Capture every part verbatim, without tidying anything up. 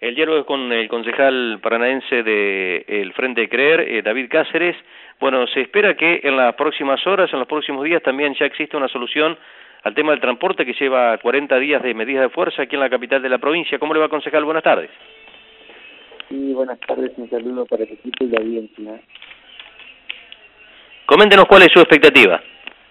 El diálogo es con el concejal paranaense del Frente de Creer, eh, David Cáceres. Bueno, se espera que en las próximas horas, en los próximos días, también ya existe una solución al tema del transporte que lleva cuarenta días de medidas de fuerza aquí en la capital de la provincia. ¿Cómo le va, concejal? Buenas tardes. Sí, buenas tardes, un saludo para el equipo y la audiencia. Coméntenos cuál es su expectativa.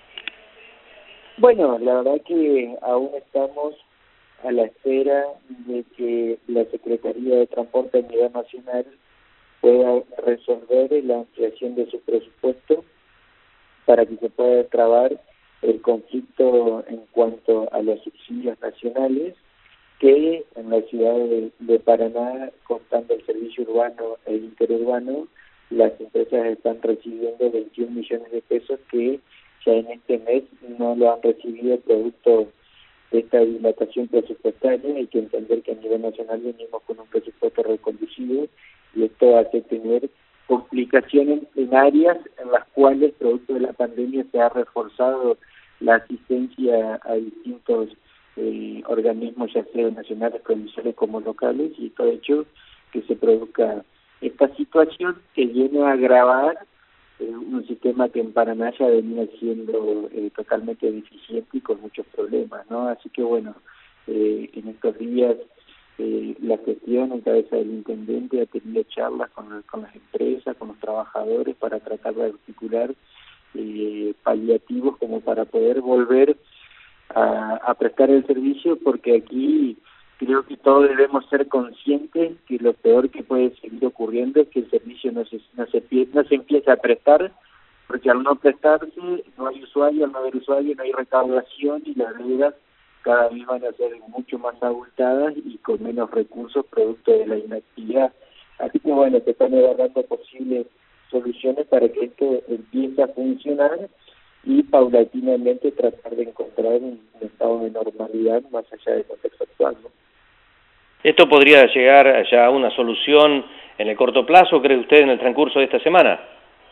Bueno, la verdad que aún estamos a la espera de que la Secretaría de Transporte a nivel nacional pueda resolver la ampliación de su presupuesto para que se pueda destrabar el conflicto en cuanto a los subsidios nacionales, que en la ciudad de, de Paraná, contando el servicio urbano e interurbano, las empresas están recibiendo veintiún millones de pesos que ya en este mes no lo han recibido producto de esta dilatación presupuestaria. Hay que entender que a nivel nacional venimos con un presupuesto reconducido y esto hace tener complicaciones en áreas en las cuales, producto de la pandemia, se ha reforzado la asistencia a distintos eh, organismos, ya sea nacionales, provinciales como locales, y esto ha hecho que se produzca esta situación que viene a agravar eh, un sistema que en Paraná ya venía siendo eh, totalmente deficiente y con muchos problemas, ¿no? Así que bueno, eh, en estos días eh, la gestión en cabeza del intendente ha tenido charlas con, con las empresas, con los trabajadores, para tratar de articular eh, paliativos como para poder volver a, a prestar el servicio, porque aquí creo que todos debemos ser conscientes que lo peor que puede seguir ocurriendo es que el servicio no se no se, no se empiece a prestar, porque al no prestarse no hay usuario, al no haber usuario no hay recaudación y las deudas cada vez van a ser mucho más abultadas y con menos recursos producto de la inactividad. Así que bueno, se están evaluando posibles soluciones para que esto empiece a funcionar y paulatinamente tratar de encontrar un, un estado de normalidad más allá del contexto actual, ¿no? ¿Esto podría llegar ya a una solución en el corto plazo, cree usted, en el transcurso de esta semana?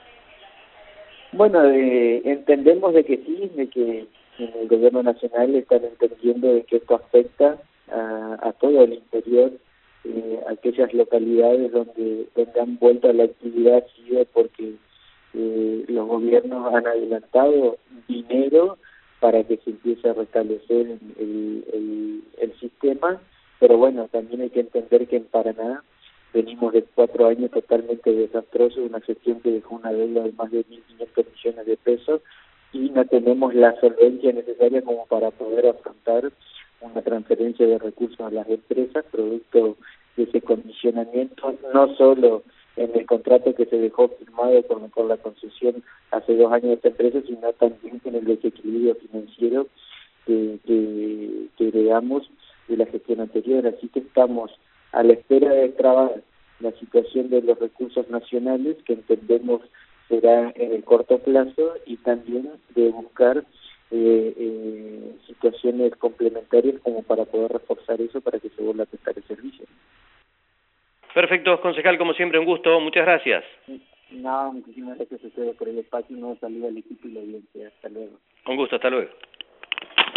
Bueno, eh, entendemos de que sí, de que en el gobierno nacional están entendiendo de que esto afecta a, a todo el interior, eh, aquellas localidades donde, donde han vuelto a la actividad ha sido porque eh, los gobiernos han adelantado dinero para que se empiece a restablecer el, el, el sistema. Pero bueno, también hay que entender que en Paraná venimos de cuatro años totalmente desastrosos, una gestión que dejó una deuda de más de mil quinientos millones de pesos y no tenemos la solvencia necesaria como para poder afrontar una transferencia de recursos a las empresas, producto de ese condicionamiento, no solo en el contrato que se dejó firmado con, con la concesión hace dos años de esta empresa, sino también en el desequilibrio financiero que, que, que heredamos de la gestión anterior. Así que estamos a la espera de trabar la situación de los recursos nacionales, que entendemos será en el corto plazo, y también de buscar eh, eh, situaciones complementarias como para poder reforzar eso para que se vuelva a prestar el servicio. Perfecto, concejal, como siempre, un gusto. Muchas gracias. No, muchísimas gracias a ustedes por el espacio y un saludo al equipo y la audiencia. Hasta luego. Un gusto, hasta luego.